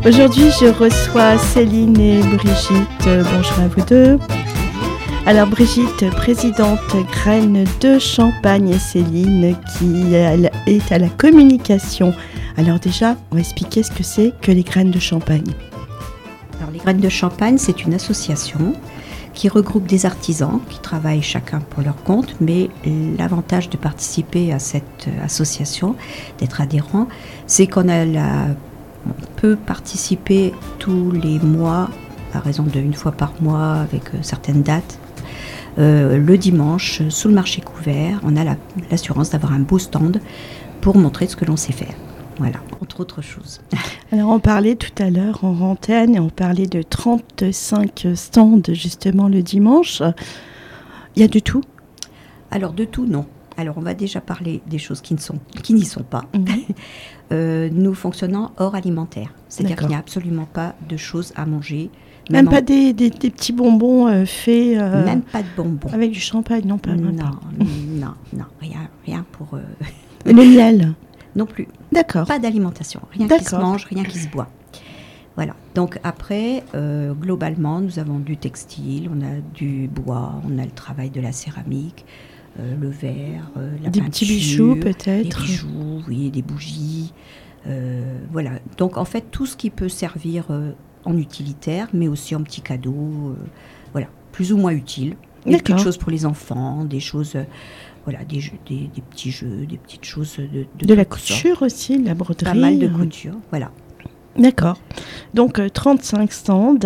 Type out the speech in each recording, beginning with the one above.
Aujourd'hui, je reçois Céline et Brigitte. Bonjour à vous deux. Alors Brigitte, présidente Graines de Champagne, et Céline qui est à la communication. Alors déjà, on va expliquer ce que c'est que les Graines de Champagne. Alors les Graines de Champagne, c'est une association qui regroupe des artisans qui travaillent chacun pour leur compte, mais l'avantage de participer à cette association, d'être adhérent, c'est qu'on peut participer tous les mois, à raison d'une fois par mois, avec certaines dates. Le dimanche, sous le marché couvert, on a l'assurance d'avoir un beau stand pour montrer ce que l'on sait faire. Voilà, entre autres choses. Alors on parlait tout à l'heure en antenne, et on parlait de 35 stands justement le dimanche. Il y a de tout ? Alors de tout, non. Alors on va déjà parler des choses qui n'y sont pas. Nous fonctionnons hors alimentaire, c'est-à-dire qu'il n'y a absolument pas de choses à manger. Même pas des petits bonbons faits... Même pas de bonbons. Avec du champagne, non pas. Non, rien pour... Le miel ? Non plus. D'accord. Pas d'alimentation, rien qui se mange, rien qui se boit. Voilà, donc après, globalement, nous avons du textile, on a du bois, on a le travail de la céramique, le verre, la des peinture. Des petits bijoux peut-être. Des bijoux, oui, des bougies. Voilà, donc en fait, tout ce qui peut servir en utilitaire, mais aussi en petits cadeaux, voilà, plus ou moins utiles. Des petites choses pour les enfants, des choses... Voilà, des petits jeux, des petites choses de la couture aussi, de la broderie. Pas mal de couture, voilà. D'accord. Donc 35 stands.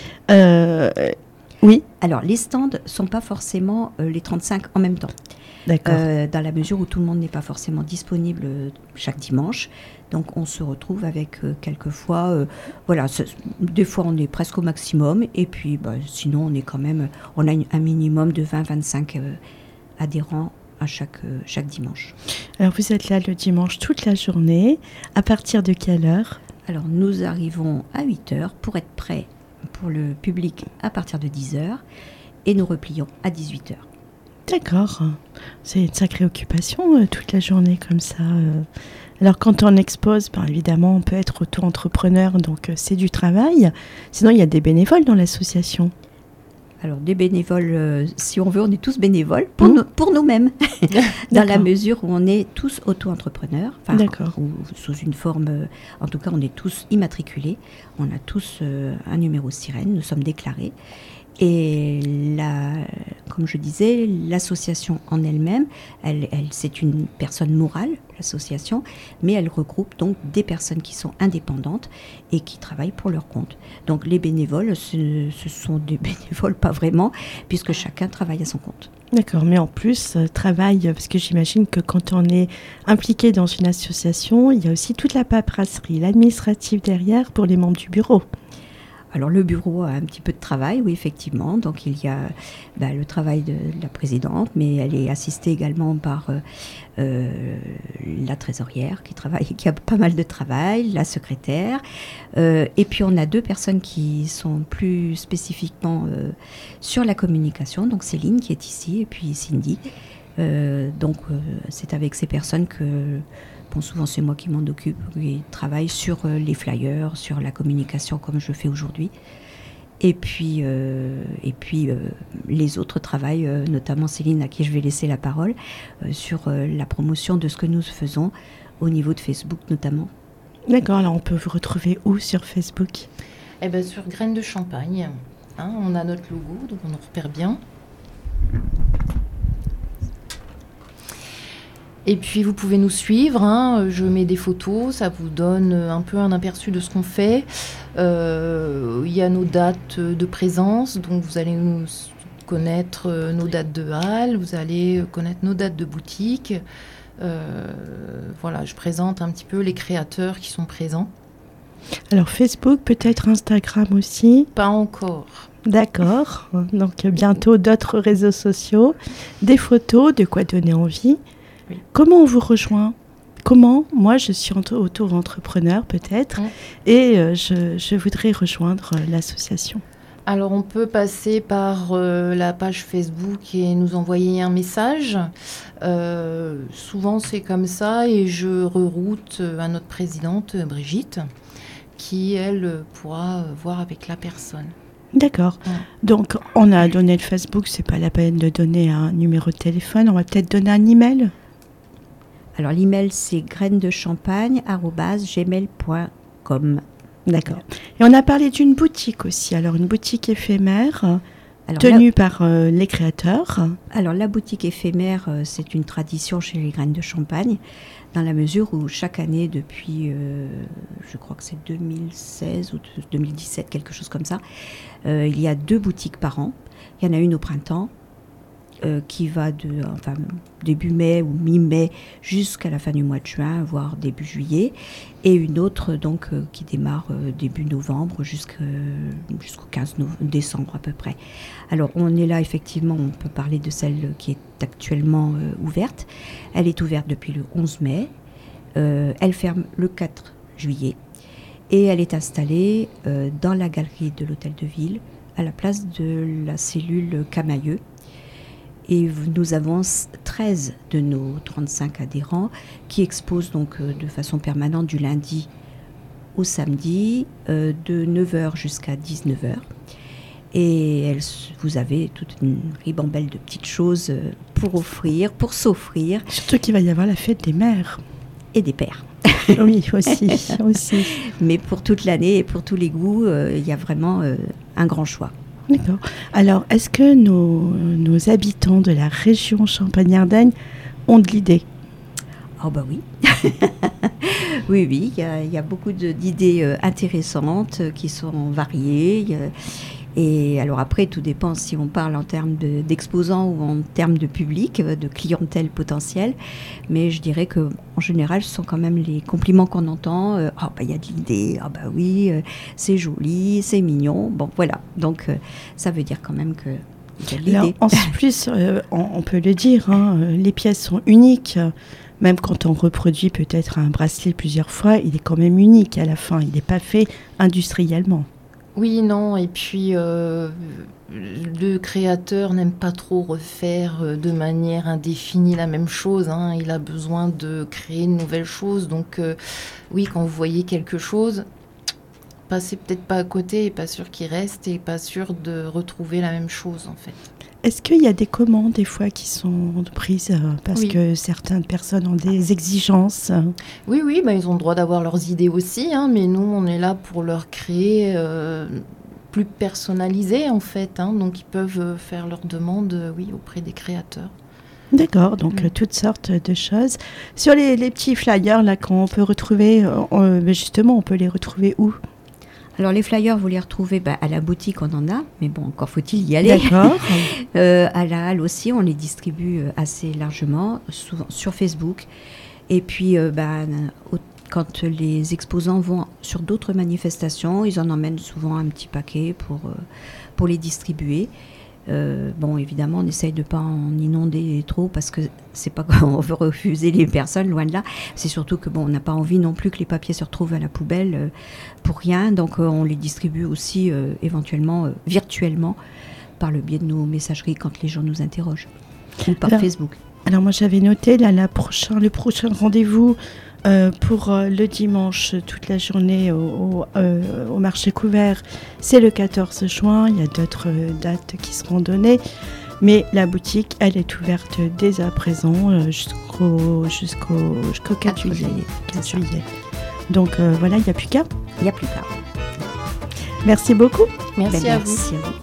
Oui. Alors les stands ne sont pas forcément les 35 en même temps. D'accord. Dans la mesure où tout le monde n'est pas forcément disponible chaque dimanche. Donc on se retrouve avec quelquefois, voilà, des fois on est presque au maximum. Et puis sinon on a un minimum de 20-25 adhérents à chaque dimanche. Alors vous êtes là le dimanche toute la journée. À partir de quelle heure ? Alors nous arrivons à 8h pour être prêts pour le public à partir de 10h et nous replions à 18h. D'accord. C'est une sacrée occupation toute la journée comme ça. Alors quand on expose, évidemment on peut être auto-entrepreneur, donc c'est du travail. Sinon il y a des bénévoles dans l'association. Alors, des bénévoles, si on veut, on est tous bénévoles pour nous-mêmes, dans la mesure où on est tous auto-entrepreneurs, ou sous une forme, en tout cas, on est tous immatriculés, on a tous un numéro sirène, nous sommes déclarés. Et comme je disais, l'association en elle-même, c'est une personne morale, l'association, mais elle regroupe donc des personnes qui sont indépendantes et qui travaillent pour leur compte. Donc les bénévoles, ce sont des bénévoles pas vraiment, puisque chacun travaille à son compte. D'accord, mais en plus, travail, parce que j'imagine que quand on est impliqué dans une association, il y a aussi toute la paperasserie, l'administratif derrière pour les membres du bureau. Alors le bureau a un petit peu de travail, oui effectivement, donc il y a le travail de la présidente, mais elle est assistée également par la trésorière qui a pas mal de travail, la secrétaire, et puis on a 2 personnes qui sont plus spécifiquement sur la communication, donc Céline qui est ici et puis Cindy, donc c'est avec ces personnes que... Bon, souvent, c'est moi qui m'en occupe, qui travaille sur les flyers, sur la communication comme je fais aujourd'hui. Et puis les autres travaillent, notamment Céline, à qui je vais laisser la parole, sur la promotion de ce que nous faisons au niveau de Facebook notamment. D'accord, alors on peut vous retrouver où sur Facebook ? Sur Graines de Champagne. On a notre logo, donc on nous repère bien. Et puis vous pouvez nous suivre, je mets des photos, ça vous donne un peu un aperçu de ce qu'on fait. Il y a nos dates de présence, donc vous allez nous connaître nos dates de halle, vous allez connaître nos dates de boutique. Voilà, je présente un petit peu les créateurs qui sont présents. Alors Facebook, peut-être Instagram aussi ? Pas encore. D'accord, donc bientôt d'autres réseaux sociaux, des photos, de quoi donner envie. Oui. Comment on vous rejoint ? Comment ? Moi, je suis auto-entrepreneur peut-être, et je voudrais rejoindre l'association. Alors, on peut passer par la page Facebook et nous envoyer un message. Souvent, c'est comme ça, et je reroute à notre présidente, Brigitte, qui, elle, pourra voir avec la personne. D'accord. Ouais. Donc, on a donné le Facebook, c'est pas la peine de donner un numéro de téléphone. On va peut-être donner un email. Alors, l'email, c'est grainesdechampagne@gmail.com. D'accord. Et on a parlé d'une boutique aussi. Alors, une boutique éphémère tenue par les créateurs. Alors, la boutique éphémère, c'est une tradition chez les Graines de Champagne, dans la mesure où chaque année, depuis, je crois que c'est 2016 ou 2017, quelque chose comme ça, il y a 2 boutiques par an. Il y en a une au printemps, qui va début mai ou mi-mai jusqu'à la fin du mois de juin, voire début juillet, et une autre donc qui démarre début novembre jusqu'au 15 décembre à peu près. Alors on est là effectivement, on peut parler de celle qui est actuellement ouverte. Elle est ouverte depuis le 11 mai, elle ferme le 4 juillet et elle est installée dans la galerie de l'Hôtel de Ville à la place de la cellule Camailleux. Et nous avons 13 de nos 35 adhérents qui exposent donc de façon permanente du lundi au samedi, de 9h jusqu'à 19h. Et vous avez toute une ribambelle de petites choses pour offrir, pour s'offrir. Surtout qu'il va y avoir la fête des mères. Et des pères. Oui, aussi. Mais pour toute l'année et pour tous les goûts, il y a vraiment un grand choix. D'accord. Alors, est-ce que nos habitants de la région Champagne-Ardenne ont de l'idée ? Oh bah oui. Oui, il y a beaucoup d'idées intéressantes qui sont variées. Et alors après, tout dépend si on parle en termes d'exposants ou en termes de public, de clientèle potentielle. Mais je dirais qu'en général, ce sont quand même les compliments qu'on entend. Il y a de l'idée, oui, c'est joli, c'est mignon. Bon, voilà. Donc, ça veut dire quand même qu'il y a de l'idée. Alors, en plus, on peut le dire, les pièces sont uniques. Même quand on reproduit peut-être un bracelet plusieurs fois, il est quand même unique à la fin. Il n'est pas fait industriellement. Oui, non, et puis le créateur n'aime pas trop refaire de manière indéfinie la même chose, il a besoin de créer de nouvelles choses, donc oui, quand vous voyez quelque chose, passez peut-être pas à côté, et pas sûr qu'il reste, et pas sûr de retrouver la même chose en fait. Est-ce qu'il y a des commandes des fois qui sont prises parce que certaines personnes ont des exigences ? Oui, ils ont le droit d'avoir leurs idées aussi, mais nous on est là pour leur créer plus personnalisé en fait, donc ils peuvent faire leurs demandes auprès des créateurs. D'accord, donc toutes sortes de choses. Sur les petits flyers là qu'on peut retrouver, justement on peut les retrouver où ? Alors les flyers, vous les retrouvez à la boutique, on en a, mais bon, encore faut-il y aller. D'accord. À la halle aussi, on les distribue assez largement, souvent sur Facebook. Et puis, quand les exposants vont sur d'autres manifestations, ils en emmènent souvent un petit paquet pour les distribuer. Évidemment, on essaye de ne pas en inonder trop parce que c'est pas qu'on veut refuser les personnes, loin de là. C'est surtout que on n'a pas envie non plus que les papiers se retrouvent à la poubelle pour rien. Donc, on les distribue aussi éventuellement virtuellement par le biais de nos messageries quand les gens nous interrogent ou par Facebook. Alors, moi, j'avais noté le prochain rendez-vous pour le dimanche, toute la journée au marché couvert, c'est le 14 juin. Il y a d'autres dates qui seront données. Mais la boutique, elle est ouverte dès à présent jusqu'au 4 juillet. 4 juillet. Donc voilà, il n'y a plus qu'à. Il n'y a plus qu'à. Merci beaucoup. Merci à vous.